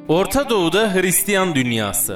Orta Doğu'da Hristiyan dünyası.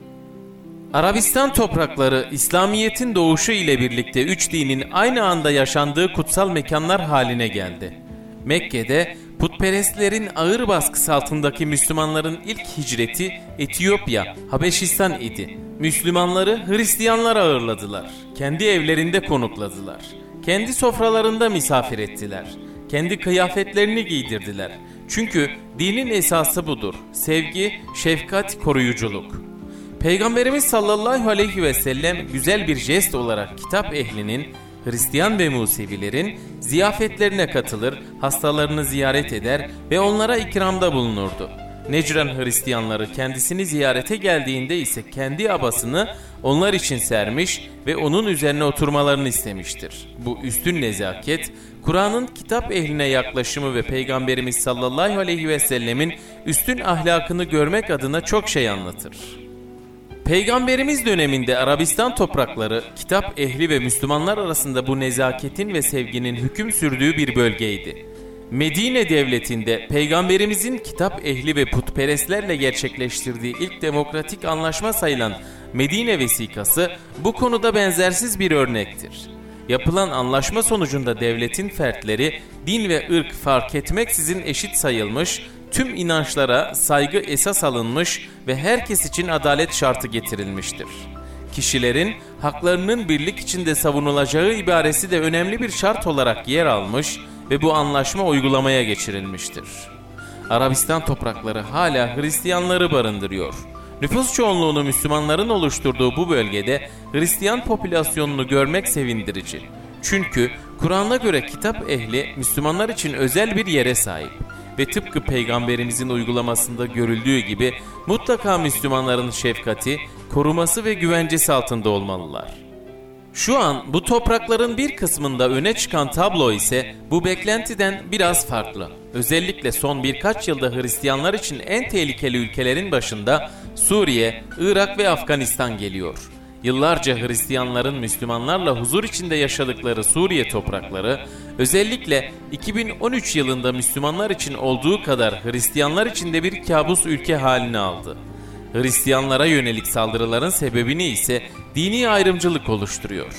Arabistan toprakları İslamiyet'in doğuşu ile birlikte üç dinin aynı anda yaşandığı kutsal mekanlar haline geldi. Mekke'de putperestlerin ağır baskısı altındaki Müslümanların ilk hicreti Etiyopya, Habeşistan idi. Müslümanları Hristiyanlar ağırladılar. Kendi evlerinde konukladılar. Kendi sofralarında misafir ettiler. Kendi kıyafetlerini giydirdiler. Çünkü dinin esası budur. Sevgi, şefkat, koruyuculuk. Peygamberimiz sallallahu aleyhi ve sellem güzel bir jest olarak kitap ehlinin, Hristiyan ve Musevilerin ziyafetlerine katılır, hastalarını ziyaret eder ve onlara ikramda bulunurdu. Necran Hristiyanları kendisini ziyarete geldiğinde ise kendi abasını onlar için sermiş ve onun üzerine oturmalarını istemiştir. Bu üstün nezaket, Kur'an'ın kitap ehline yaklaşımı ve Peygamberimiz sallallahu aleyhi ve sellemin üstün ahlakını görmek adına çok şey anlatır. Peygamberimiz döneminde Arabistan toprakları, kitap ehli ve Müslümanlar arasında bu nezaketin ve sevginin hüküm sürdüğü bir bölgeydi. Medine devletinde Peygamberimizin kitap ehli ve putperestlerle gerçekleştirdiği ilk demokratik anlaşma sayılan Medine vesikası bu konuda benzersiz bir örnektir. Yapılan anlaşma sonucunda devletin fertleri din ve ırk fark etmeksizin eşit sayılmış, tüm inançlara saygı esas alınmış ve herkes için adalet şartı getirilmiştir. Kişilerin haklarının birlik içinde savunulacağı ibaresi de önemli bir şart olarak yer almış ve bu anlaşma uygulamaya geçirilmiştir. Arabistan toprakları hala Hristiyanları barındırıyor. Nüfus çoğunluğunu Müslümanların oluşturduğu bu bölgede Hristiyan popülasyonunu görmek sevindirici. Çünkü Kur'an'a göre kitap ehli Müslümanlar için özel bir yere sahip. Ve tıpkı Peygamberimizin uygulamasında görüldüğü gibi mutlaka Müslümanların şefkati, koruması ve güvencesi altında olmalılar. Şu an bu toprakların bir kısmında öne çıkan tablo ise bu beklentiden biraz farklı. Özellikle son birkaç yılda Hristiyanlar için en tehlikeli ülkelerin başında Suriye, Irak ve Afganistan geliyor. Yıllarca Hristiyanların Müslümanlarla huzur içinde yaşadıkları Suriye toprakları, özellikle 2013 yılında Müslümanlar için olduğu kadar Hristiyanlar için de bir kabus ülke halini aldı. Hristiyanlara yönelik saldırıların sebebini ise dini ayrımcılık oluşturuyor.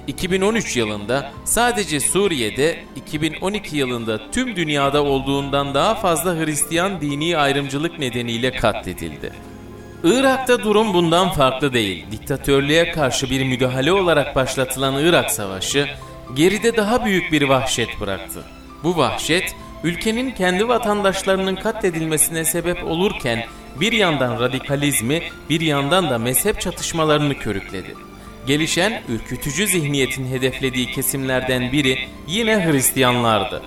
2013 yılında sadece Suriye'de 2012 yılında tüm dünyada olduğundan daha fazla Hristiyan dini ayrımcılık nedeniyle katledildi. Irak'ta durum bundan farklı değil. Diktatörlüğe karşı bir müdahale olarak başlatılan Irak Savaşı geride daha büyük bir vahşet bıraktı. Bu vahşet ülkenin kendi vatandaşlarının katledilmesine sebep olurken bir yandan radikalizmi, bir yandan da mezhep çatışmalarını körükledi. Gelişen ürkütücü zihniyetin hedeflediği kesimlerden biri yine Hristiyanlardı.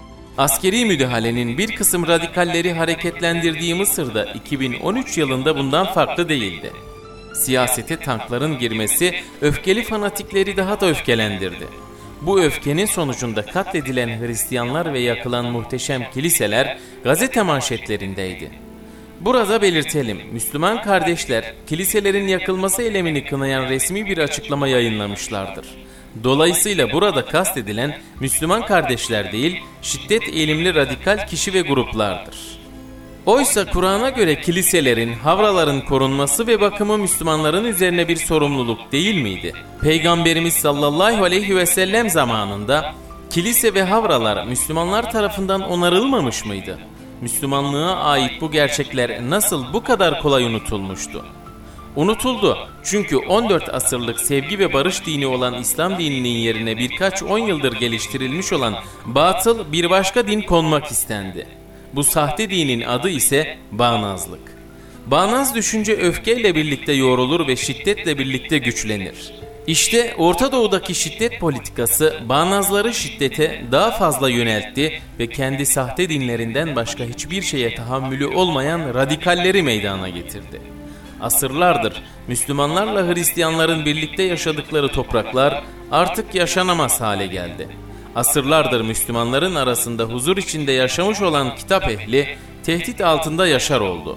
Askeri müdahalenin bir kısım radikalleri hareketlendirdiği Mısır'da 2013 yılında bundan farklı değildi. Siyasete tankların girmesi öfkeli fanatikleri daha da öfkelendirdi. Bu öfkenin sonucunda katledilen Hristiyanlar ve yakılan muhteşem kiliseler gazete manşetlerindeydi. Burada belirtelim, Müslüman kardeşler kiliselerin yakılması eylemini kınayan resmi bir açıklama yayınlamışlardır. Dolayısıyla burada kastedilen Müslüman kardeşler değil, şiddet eğilimli radikal kişi ve gruplardır. Oysa Kur'an'a göre kiliselerin, havraların korunması ve bakımı Müslümanların üzerine bir sorumluluk değil miydi? Peygamberimiz sallallahu aleyhi ve sellem zamanında kilise ve havralar Müslümanlar tarafından onarılmamış mıydı? Müslümanlığa ait bu gerçekler nasıl bu kadar kolay unutulmuştu? Unutuldu çünkü 14 asırlık sevgi ve barış dini olan İslam dininin yerine birkaç 10 yıldır geliştirilmiş olan batıl bir başka din konmak istendi. Bu sahte dinin adı ise bağnazlık. Bağnaz düşünce öfkeyle birlikte yoğrulur ve şiddetle birlikte güçlenir. İşte Orta Doğu'daki şiddet politikası bağnazları şiddete daha fazla yöneltti ve kendi sahte dinlerinden başka hiçbir şeye tahammülü olmayan radikalleri meydana getirdi. Asırlardır Müslümanlarla Hristiyanların birlikte yaşadıkları topraklar artık yaşanamaz hale geldi. Asırlardır Müslümanların arasında huzur içinde yaşamış olan kitap ehli tehdit altında yaşar oldu.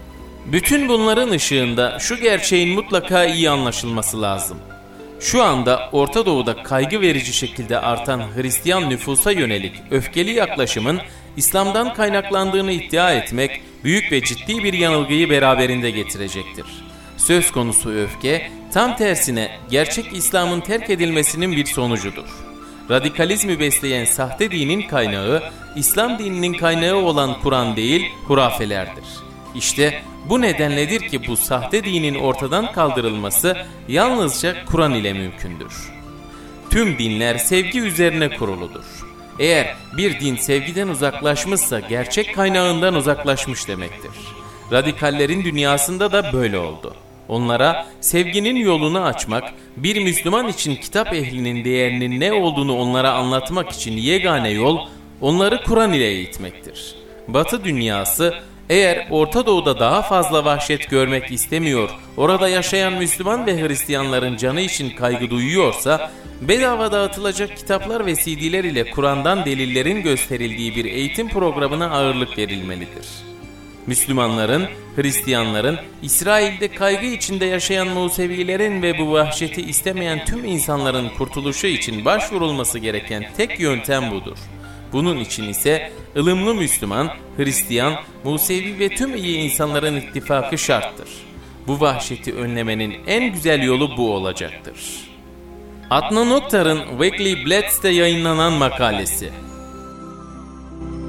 Bütün bunların ışığında şu gerçeğin mutlaka iyi anlaşılması lazım. Şu anda Orta Doğu'da kaygı verici şekilde artan Hristiyan nüfusa yönelik öfkeli yaklaşımın İslam'dan kaynaklandığını iddia etmek büyük ve ciddi bir yanılgıyı beraberinde getirecektir. Söz konusu öfke tam tersine gerçek İslam'ın terk edilmesinin bir sonucudur. Radikalizmi besleyen sahte dinin kaynağı, İslam dininin kaynağı olan Kur'an değil, hurafelerdir. İşte bu nedenledir ki bu sahte dinin ortadan kaldırılması yalnızca Kur'an ile mümkündür. Tüm dinler sevgi üzerine kuruludur. Eğer bir din sevgiden uzaklaşmışsa gerçek kaynağından uzaklaşmış demektir. Radikallerin dünyasında da böyle oldu. Onlara sevginin yolunu açmak, bir Müslüman için kitap ehlinin değerinin ne olduğunu onlara anlatmak için yegane yol, onları Kur'an ile eğitmektir. Batı dünyası, eğer Orta Doğu'da daha fazla vahşet görmek istemiyor, orada yaşayan Müslüman ve Hristiyanların canı için kaygı duyuyorsa, bedava dağıtılacak kitaplar ve CD'ler ile Kur'an'dan delillerin gösterildiği bir eğitim programına ağırlık verilmelidir. Müslümanların, Hristiyanların, İsrail'de kaygı içinde yaşayan Musevilerin ve bu vahşeti istemeyen tüm insanların kurtuluşu için başvurulması gereken tek yöntem budur. Bunun için ise ılımlı Müslüman, Hristiyan, Musevi ve tüm iyi insanların ittifakı şarttır. Bu vahşeti önlemenin en güzel yolu bu olacaktır. Adnan Oktar'ın Weekly Blitz'te yayınlanan makalesi.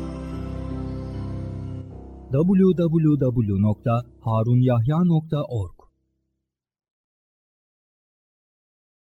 www.harunyahya.org